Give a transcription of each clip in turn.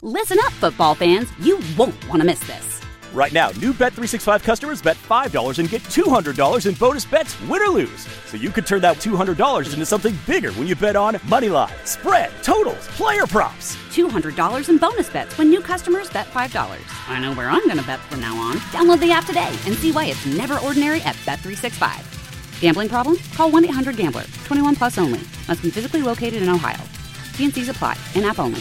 Listen up, football fans. You won't want to miss this. Right now, new Bet365 customers bet $5 and get $200 in bonus bets, win or lose. So you could turn that $200 into something bigger when you bet on moneyline, spread, totals, player props. $200 in bonus bets when new customers bet $5. I know where I'm going to bet from now on. Download the app today and see why it's never ordinary at Bet365. Gambling problem? Call 1-800-GAMBLER. 21 plus only. Must be physically located in Ohio. T&Cs apply. In-app only.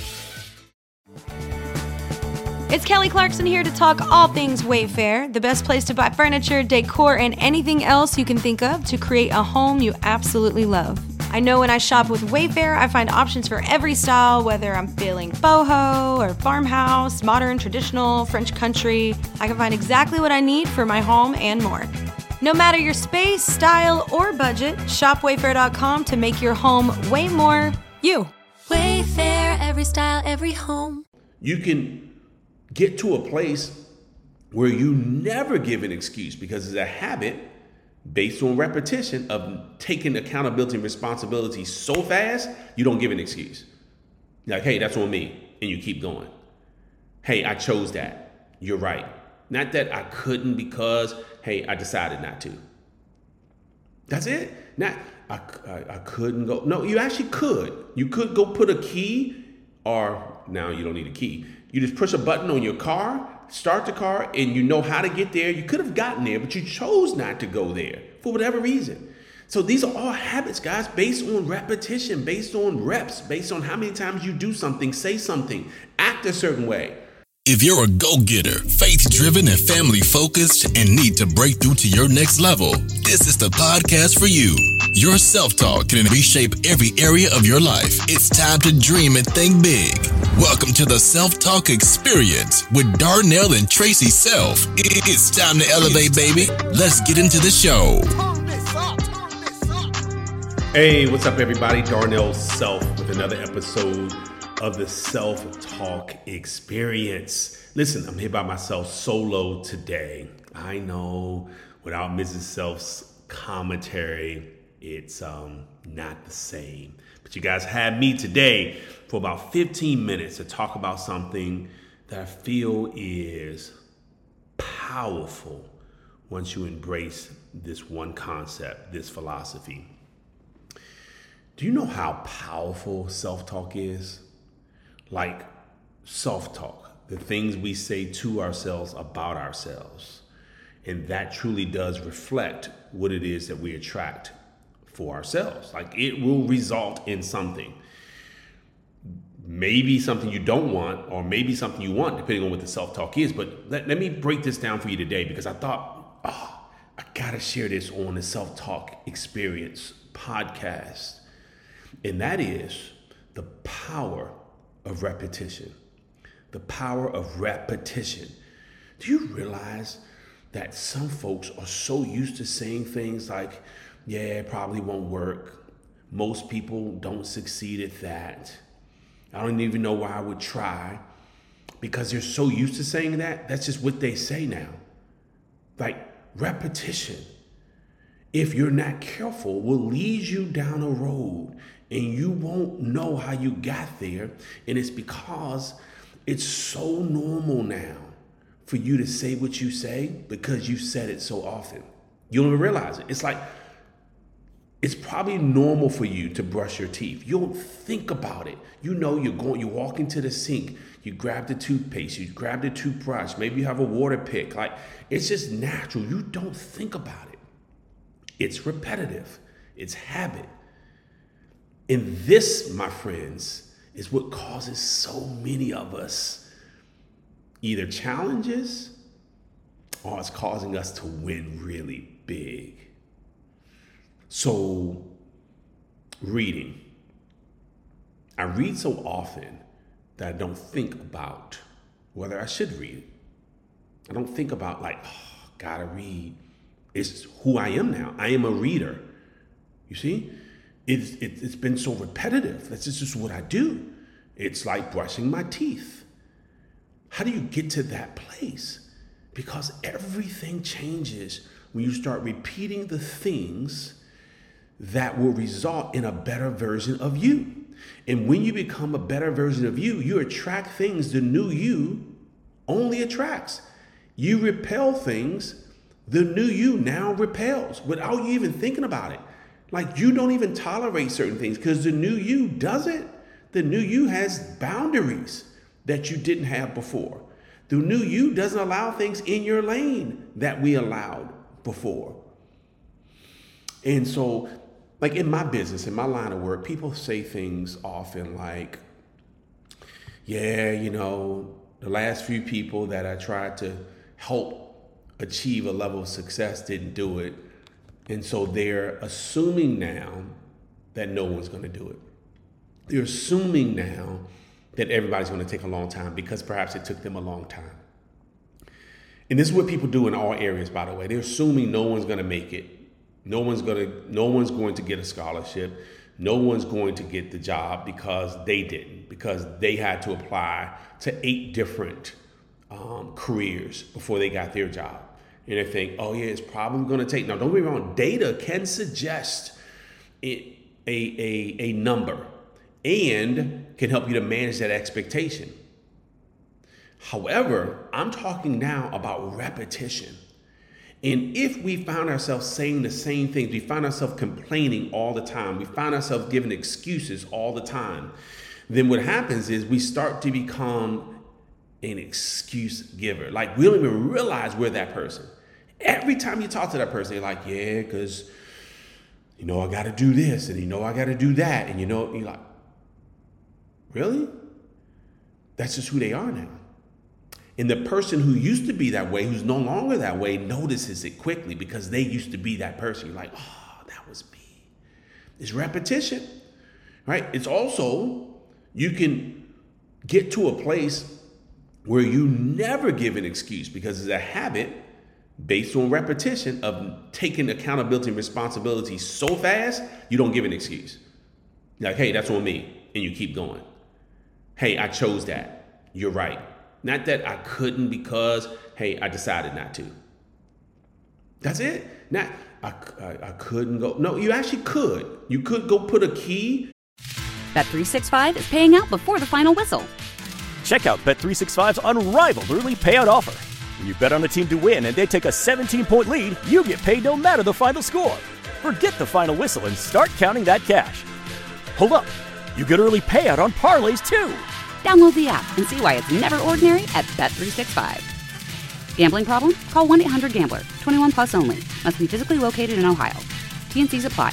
It's Kelly Clarkson here to talk all things Wayfair, the best place to buy furniture, decor, and anything else you can think of to create a home you absolutely love. I know when I shop with Wayfair, I find options for every style, whether I'm feeling boho or farmhouse, modern, traditional, French country. I can find exactly what I need for my home and more. No matter your space, style, or budget, shop Wayfair.com to make your home way more you. Wayfair, every style, every home. You can get to a place where you never give an excuse because it's a habit based on repetition of taking accountability and responsibility so fast, you don't give an excuse. Like, hey, that's on me. And you keep going. Hey, I chose that. You're right. Not that I couldn't because, hey, I decided not to. That's it. Not, I couldn't go. No, you actually could. You could go put a key, or now you don't need a key. You just push a button on your car, start the car, and you know how to get there. You could have gotten there, but you chose not to go there for whatever reason. So these are all habits, guys, based on repetition, based on reps, based on how many times you do something, say something, act a certain way. If you're a go-getter, faith-driven, and family-focused, and need to break through to your next level, this is the podcast for you. Your self-talk can reshape every area of your life. It's time to dream and think big. Welcome to the Self-Talk Experience with Darnell and Tracy Self. It's time to elevate, baby. Let's get into the show. Hey, what's up, everybody? Darnell Self with another episode of the Self-Talk Experience. Listen, I'm here by myself solo today. I know without Mrs. Self's commentary, it's not the same. But you guys had me today for about 15 minutes to talk about something that I feel is powerful once you embrace this one concept, this philosophy. Do you know how powerful self-talk is? Like self-talk, the things we say to ourselves about ourselves. And that truly does reflect what it is that we attract for ourselves. Like it will result in something. Maybe something you don't want, or maybe something you want, depending on what the self-talk is. But let me break this down for you today, because I thought, I gotta share this on the Self-Talk Experience podcast. And that is the power of repetition. The power of repetition. Do you realize that some folks are so used to saying things like, yeah, it probably won't work. Most people don't succeed at that. I don't even know why I would try. Because they're so used to saying that, that's just what they say now. Like repetition, if you're not careful, will lead you down a road and you won't know how you got there. And it's because it's so normal now for you to say what you say because you said it so often. You don't even realize it. It's like, it's probably normal for you to brush your teeth. You don't think about it. You know, you walk into the sink, you grab the toothpaste, you grab the toothbrush, maybe you have a water pick. Like, it's just natural. You don't think about it. It's repetitive. It's habit. And this, my friends, is what causes so many of us either challenges or it's causing us to win really big. So, reading. I read so often that I don't think about whether I should read it. I don't think about gotta read. It's who I am now. I am a reader. You see? It's been so repetitive. That's just what I do. It's like brushing my teeth. How do you get to that place? Because everything changes when you start repeating the things that will result in a better version of you. And when you become a better version of you, you attract things the new you only attracts. You repel things the new you now repels without you even thinking about it. Like, you don't even tolerate certain things because the new you doesn't. The new you has boundaries that you didn't have before. The new you doesn't allow things in your lane that we allowed before. And so, like in my business, in my line of work, people say things often like, yeah, you know, the last few people that I tried to help achieve a level of success didn't do it. And so they're assuming now that no one's going to do it. They're assuming now that everybody's going to take a long time because perhaps it took them a long time. And this is what people do in all areas, by the way. They're assuming no one's going to make it. No one's going to get a scholarship. No one's going to get the job because they didn't, because they had to apply to 8 different careers before they got their job. And they think, oh yeah, it's probably going to take. Now, don't get me wrong. Data can suggest a number and can help you to manage that expectation. However, I'm talking now about repetition. And if we found ourselves saying the same things, we find ourselves complaining all the time, we find ourselves giving excuses all the time, then what happens is we start to become an excuse giver. Like, we don't even realize we're that person. Every time you talk to that person, you're like, yeah, because, you know, I got to do this and, you know, I got to do that. And, you know, you're like, really? That's just who they are now. And the person who used to be that way, who's no longer that way, notices it quickly because they used to be that person. You're like, oh, that was me. It's repetition, right? It's also, you can get to a place where you never give an excuse because it's a habit based on repetition of taking accountability and responsibility so fast, you don't give an excuse. You're like, hey, that's on me. And you keep going. Hey, I chose that. You're right. Not that I couldn't because, hey, I decided not to. That's it. Not, I couldn't go. No, you actually could. You could go put a key. Bet365 is paying out before the final whistle. Check out Bet365's unrivaled early payout offer. When you bet on a team to win and they take a 17-point lead, you get paid no matter the final score. Forget the final whistle and start counting that cash. Hold up. You get early payout on parlays, too. Download the app and see why it's never ordinary at Bet365. Gambling problem? Call 1-800-GAMBLER. 21 plus only. Must be physically located in Ohio. T&Cs apply.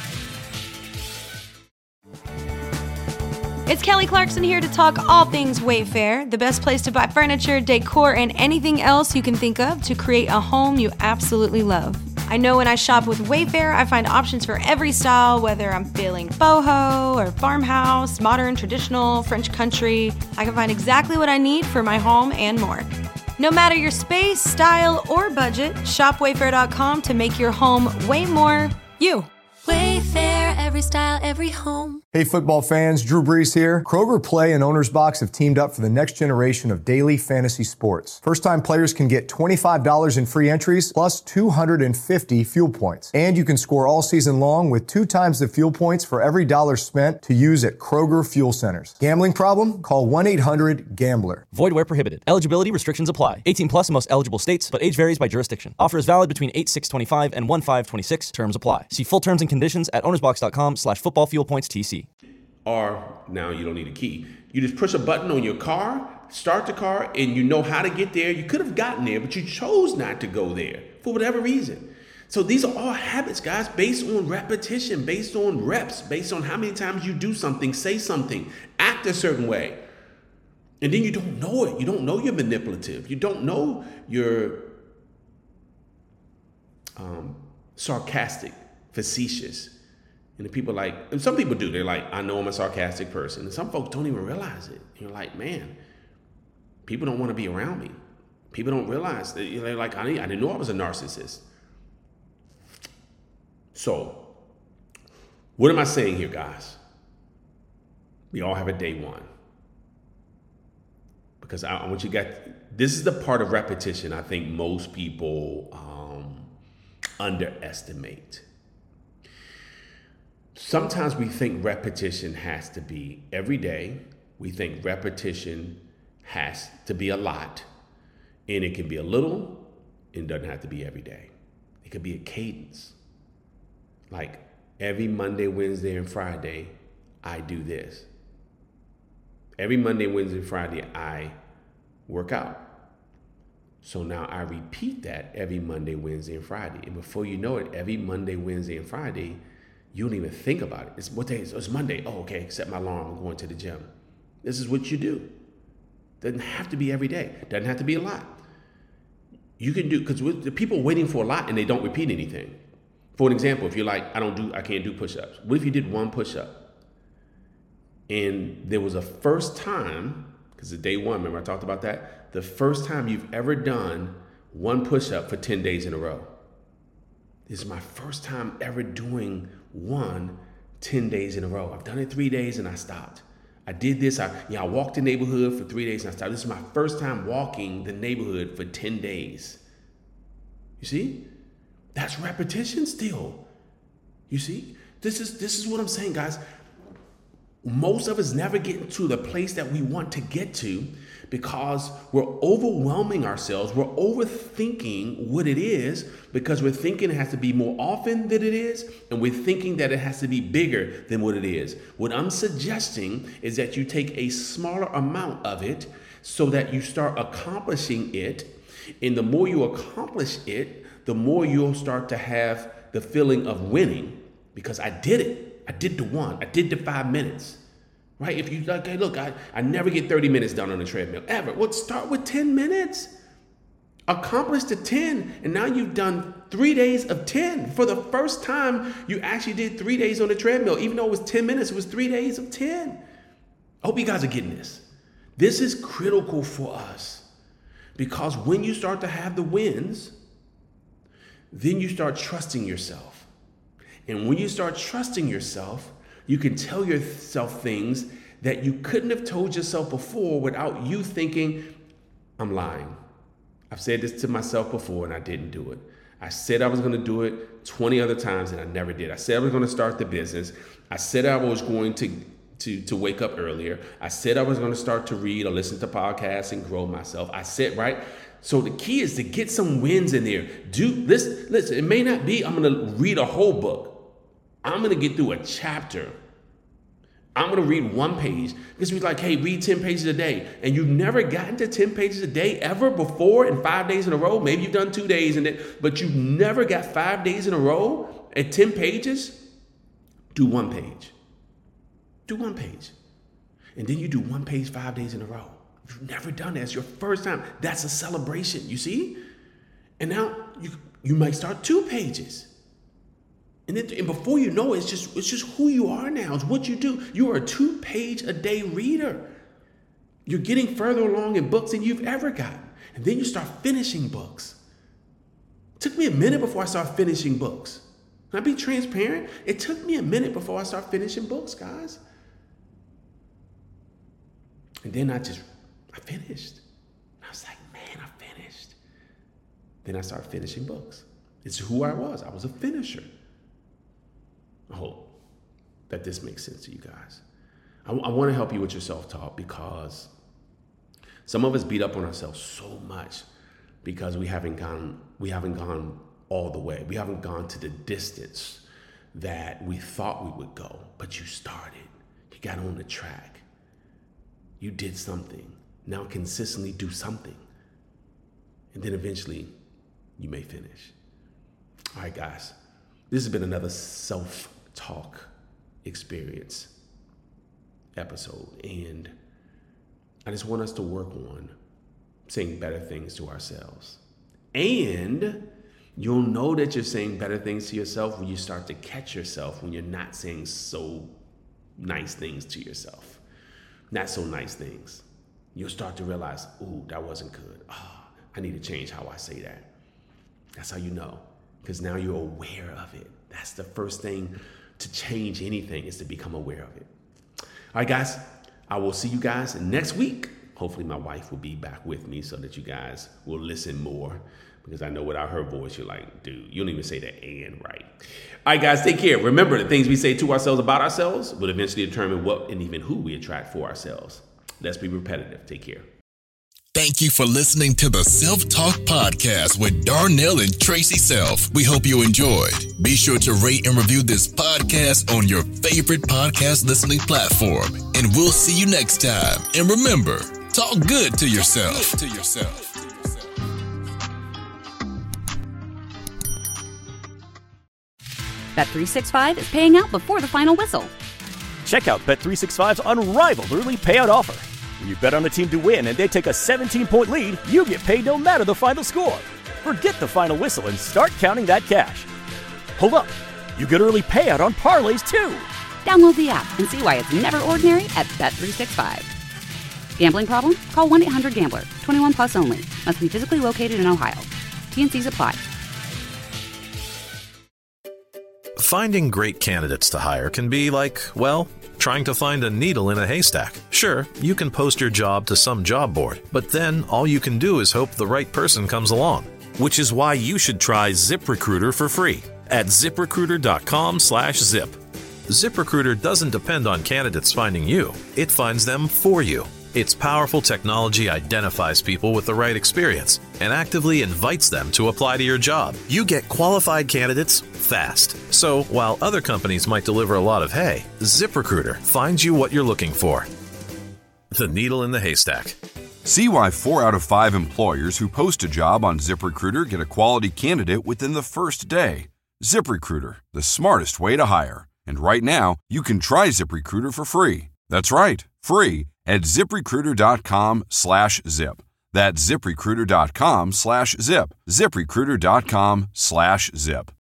It's Kelly Clarkson here to talk all things Wayfair, the best place to buy furniture, decor, and anything else you can think of to create a home you absolutely love. I know when I shop with Wayfair, I find options for every style, whether I'm feeling boho or farmhouse, modern, traditional, French country. I can find exactly what I need for my home and more. No matter your space, style, or budget, shop Wayfair.com to make your home way more you. Wayfair, every style, every home. Hey football fans, Drew Brees here. Kroger Play and Owner's Box have teamed up for the next generation of daily fantasy sports. First-time players can get $25 in free entries plus 250 fuel points. And you can score all season long with 2 times the fuel points for every dollar spent to use at Kroger fuel centers. Gambling problem? Call 1-800-GAMBLER. Void where prohibited. Eligibility restrictions apply. 18 plus in most eligible states, but age varies by jurisdiction. Offer is valid between 8/6/25 and 1/5/26. Terms apply. See full terms and conditions at ownersbox.com/footballfuelpointstc. Or now you don't need a key. You just push a button on your car, start the car, and you know how to get there. You could have gotten there, but you chose not to go there for whatever reason. So these are all habits, guys, based on repetition, based on reps, based on how many times you do something, say something, act a certain way. And then you don't know it. You don't know you're manipulative. You don't know you're sarcastic, facetious. And the people like, and some people do, they're like, I know I'm a sarcastic person. And some folks don't even realize it. You're like, man, people don't want to be around me. People don't realize that, they're like, I didn't know I was a narcissist. So, what am I saying here, guys? We all have a day one. Because I want you to get, this is the part of repetition I think most people underestimate. sometimes we think repetition has to be every day. We think repetition has to be a lot. And it can be a little, and it doesn't have to be every day. It could be a cadence. Like every Monday, Wednesday, and Friday, I do this. Every Monday, Wednesday, and Friday, I work out. So now I repeat that every Monday, Wednesday, and Friday. And before you know it, every Monday, Wednesday, and Friday, you don't even think about it. It's what day is it? It's Monday. Oh, okay, set my alarm. I'm going to the gym. This is what you do. Doesn't have to be every day. Doesn't have to be a lot. You can do, because the people waiting for a lot and they don't repeat anything. For an example, if you're like, I can't do push-ups. What if you did one push-up? And there was a first time, because it's day one, remember I talked about that? The first time you've ever done one push-up for 10 days in a row. This is my first time ever doing 10 days in a row. I've done it 3 days and I stopped. I did this, I walked the neighborhood for 3 days and I stopped. This is my first time walking the neighborhood for 10 days. You see? That's repetition still. You see? This is what I'm saying, guys. Most of us never get to the place that we want to get to because we're overwhelming ourselves. We're overthinking what it is because we're thinking it has to be more often than it is, and we're thinking that it has to be bigger than what it is. What I'm suggesting is that you take a smaller amount of it so that you start accomplishing it, and the more you accomplish it, the more you'll start to have the feeling of winning because I did it. I did the one. I did the 5 minutes. Right? If you like, hey, look, I never get 30 minutes done on the treadmill ever. Well, start with 10 minutes. Accomplish the 10. And now you've done 3 days of 10. For the first time, you actually did 3 days on the treadmill. Even though it was 10 minutes, it was 3 days of 10. I hope you guys are getting this. This is critical for us because when you start to have the wins, then you start trusting yourself. And when you start trusting yourself, you can tell yourself things that you couldn't have told yourself before without you thinking, I'm lying. I've said this to myself before and I didn't do it. I said I was going to do it 20 other times and I never did. I said I was going to start the business. I said I was going to wake up earlier. I said I was going to start to read or listen to podcasts and grow myself. I said, right? So the key is to get some wins in there. Listen, it may not be I'm going to read a whole book. I'm going to get through a chapter. I'm going to read one page. Because we're like, hey, read 10 pages a day. And you've never gotten to 10 pages a day ever before in 5 days in a row. Maybe you've done 2 days, but you've never got 5 days in a row at 10 pages. Do one page. Do one page. And then you do one page 5 days in a row. If you've never done that, it's your first time. That's a celebration, you see? And now you might start 2 pages. And before you know it, it's just who you are now. It's what you do. You are a 2-page-a-day reader. You're getting further along in books than you've ever gotten. And then you start finishing books. It took me a minute before I started finishing books. Can I be transparent? It took me a minute before I started finishing books, guys. And then I finished. I was like, man, I finished. Then I started finishing books. It's who I was. I was a finisher. I hope that this makes sense to you guys. I want to help you with your self-talk because some of us beat up on ourselves so much because we haven't gone all the way. We haven't gone to the distance that we thought we would go, but you started. You got on the track. You did something. Now consistently do something. And then eventually you may finish. All right, guys. This has been another self-talk experience episode. And I just want us to work on saying better things to ourselves. And you'll know that you're saying better things to yourself when you start to catch yourself when you're not saying so nice things to yourself. Not so nice things. You'll start to realize, ooh, that wasn't good. I need to change how I say that. That's how you know. Because now you're aware of it. That's the first thing to change anything is to become aware of it. All right, guys, I will see you guys next week hopefully my wife will be back with me so that you guys will listen more, because I know without her voice, you're like, dude, you don't even say the "and" right. All right, guys, take care. Remember, the things we say to ourselves about ourselves will eventually determine what and even who we attract for ourselves. Let's be repetitive. Take care. Thank you for listening to the Self-Talk Podcast with Darnell and Tracy Self. We hope you enjoyed. Be sure to rate and review this podcast on your favorite podcast listening platform. And we'll see you next time. And remember, talk good to yourself. Bet365 is paying out before the final whistle. Check out Bet365's unrivaled early payout offer. When you bet on a team to win and they take a 17-point lead, you get paid no matter the final score. Forget the final whistle and start counting that cash. Hold up. You get early payout on parlays, too. Download the app and see why it's never ordinary at Bet365. Gambling problem? Call 1-800-GAMBLER. 21 plus only. Must be physically located in Ohio. T&Cs apply. Finding great candidates to hire can be like, well, trying to find a needle in a haystack. Sure, you can post your job to some job board, but then all you can do is hope the right person comes along. Which is why you should try ZipRecruiter for free at ZipRecruiter.com/zip. ZipRecruiter doesn't depend on candidates finding you. It finds them for you. Its powerful technology identifies people with the right experience and actively invites them to apply to your job. You get qualified candidates fast. So while other companies might deliver a lot of hay, ZipRecruiter finds you what you're looking for. The needle in the haystack. See why 4 out of 5 employers who post a job on ZipRecruiter get a quality candidate within the first day. ZipRecruiter, the smartest way to hire. And right now, you can try ZipRecruiter for free. That's right, free at ZipRecruiter.com/zip. That's ZipRecruiter.com/zip. ZipRecruiter.com/zip.